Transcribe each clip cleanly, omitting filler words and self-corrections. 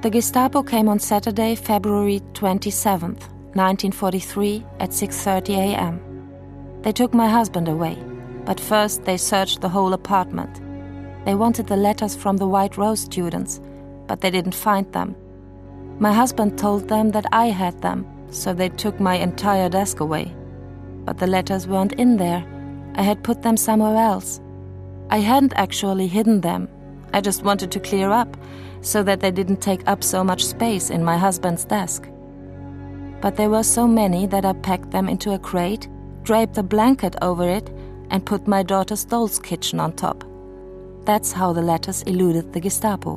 The Gestapo came on Saturday, February 27th, 1943 at 6:30 a.m. They took my husband away, but first they searched the whole apartment. They wanted the letters from the White Rose students, but they didn't find them. My husband told them that I had them, so they took my entire desk away. But the letters weren't in there. I had put them somewhere else. I hadn't actually hidden them. I just wanted to clear up, so that they didn't take up so much space in my husband's desk. But there were so many that I packed them into a crate, draped a blanket over it, and put my daughter's doll's kitchen on top. That's how the letters eluded the Gestapo.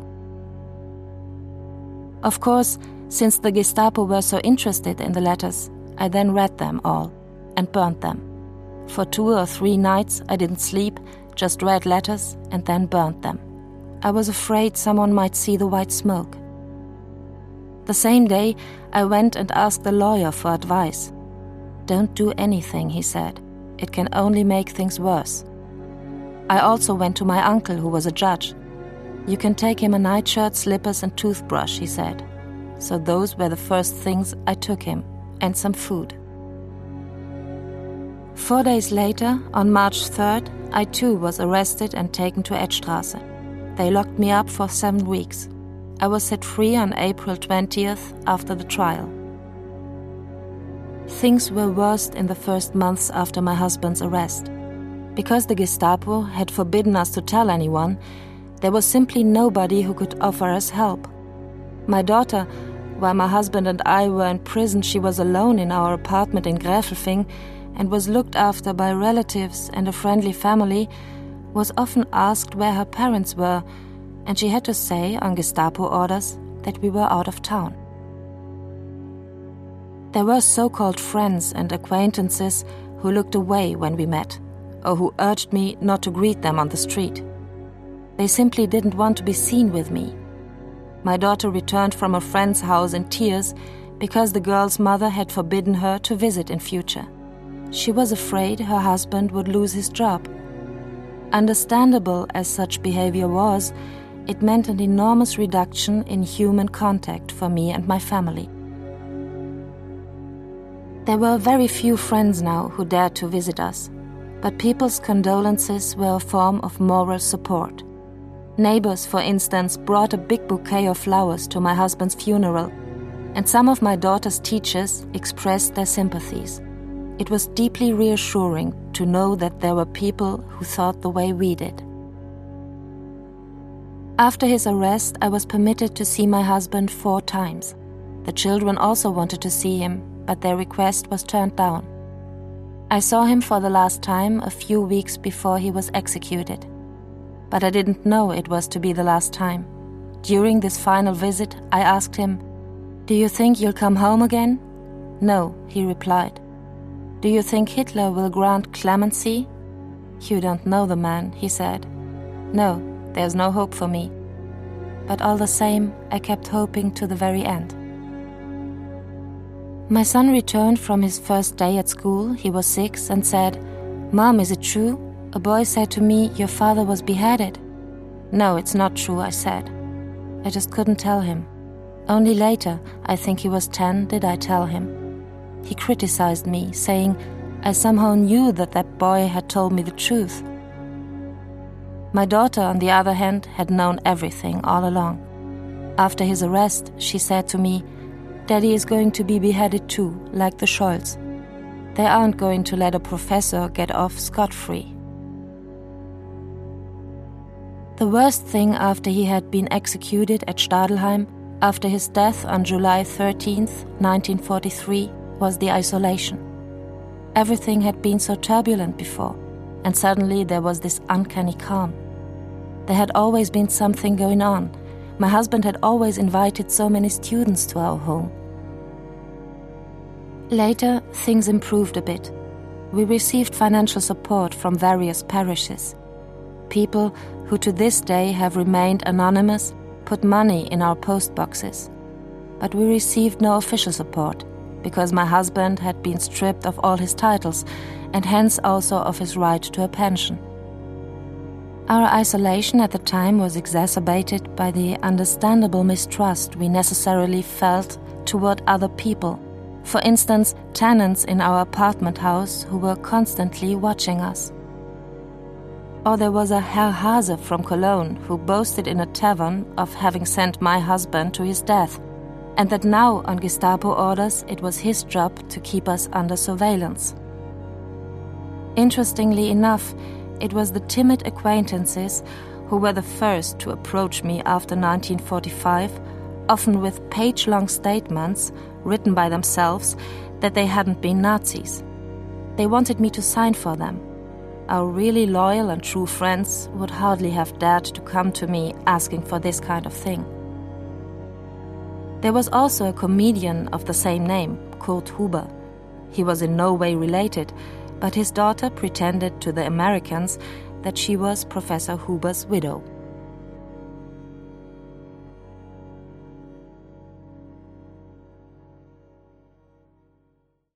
Of course, since the Gestapo were so interested in the letters, I then read them all and burned them. For 2 or 3 nights I didn't sleep, just read letters and then burned them. I was afraid someone might see the white smoke. The same day, I went and asked a lawyer for advice. "Don't do anything," he said. "It can only make things worse." I also went to my uncle, who was a judge. "You can take him a nightshirt, slippers and toothbrush," he said. So those were the first things I took him, and some food. 4 days later, on March 3rd, I too was arrested and taken to Edstraße. They locked me up for 7 weeks. I was set free on April 20th after the trial. Things were worst in the first months after my husband's arrest. Because the Gestapo had forbidden us to tell anyone, there was simply nobody who could offer us help. My daughter, while my husband and I were in prison, she was alone in our apartment in Gräfelfing and was looked after by relatives and a friendly family, was often asked where her parents were, and she had to say, on Gestapo orders, that we were out of town. There were so-called friends and acquaintances who looked away when we met, or who urged me not to greet them on the street. They simply didn't want to be seen with me. My daughter returned from a friend's house in tears because the girl's mother had forbidden her to visit in future. She was afraid her husband would lose his job. Understandable as such behavior was, it meant an enormous reduction in human contact for me and my family. There were very few friends now who dared to visit us, but people's condolences were a form of moral support. Neighbors, for instance, brought a big bouquet of flowers to my husband's funeral, and some of my daughter's teachers expressed their sympathies. It was deeply reassuring to know that there were people who thought the way we did. After his arrest, I was permitted to see my husband 4 times. The children also wanted to see him, but their request was turned down. I saw him for the last time a few weeks before he was executed. But I didn't know it was to be the last time. During this final visit, I asked him, "Do you think you'll come home again?" "No," he replied. "Do you think Hitler will grant clemency?" "You don't know the man," he said. "No, there's no hope for me." But all the same, I kept hoping to the very end. My son returned from his first day at school. He was 6 and said, "Mom, is it true? A boy said to me, your father was beheaded." "No, it's not true," I said. I just couldn't tell him. Only later, I think he was 10, did I tell him. He criticized me, saying I somehow knew that that boy had told me the truth. My daughter, on the other hand, had known everything all along. After his arrest, she said to me, "Daddy is going to be beheaded too, like the Scholz. They aren't going to let a professor get off scot-free." The worst thing after he had been executed at Stadelheim, after his death on July 13th, 1943, was the isolation. Everything had been so turbulent before, and suddenly there was this uncanny calm. There had always been something going on. My husband had always invited so many students to our home. Later, things improved a bit. We received financial support from various parishes. People who to this day have remained anonymous put money in our post boxes. But we received no official support, because my husband had been stripped of all his titles and hence also of his right to a pension. Our isolation at the time was exacerbated by the understandable mistrust we necessarily felt toward other people. For instance, tenants in our apartment house who were constantly watching us. Or there was a Herr Hase from Cologne who boasted in a tavern of having sent my husband to his death, and that now, on Gestapo orders, it was his job to keep us under surveillance. Interestingly enough, it was the timid acquaintances who were the first to approach me after 1945, often with page-long statements written by themselves that they hadn't been Nazis. They wanted me to sign for them. Our really loyal and true friends would hardly have dared to come to me asking for this kind of thing. There was also a comedian of the same name, Kurt Huber. He was in no way related, but his daughter pretended to the Americans that she was Professor Huber's widow.